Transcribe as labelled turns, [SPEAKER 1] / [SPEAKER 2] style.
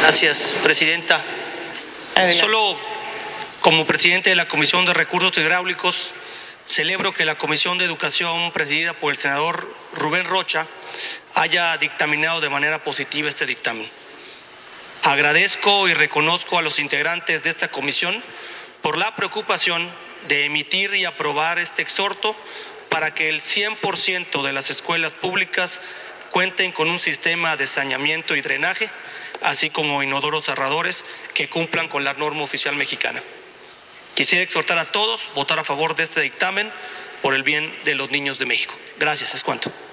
[SPEAKER 1] Gracias, presidenta.
[SPEAKER 2] Adelante.
[SPEAKER 1] Solo como presidente de la Comisión de Recursos Hidráulicos, celebro que la Comisión de Educación, presidida por el senador Rubén Rocha, haya dictaminado de manera positiva este dictamen. Agradezco y reconozco a los integrantes de esta comisión por la preocupación de emitir y aprobar este exhorto para que el 100% de las escuelas públicas cuenten con un sistema de saneamiento y drenaje, así como inodoros cerradores que cumplan con la norma oficial mexicana. Quisiera exhortar a todos a votar a favor de este dictamen por el bien de los niños de México. Gracias, es cuanto.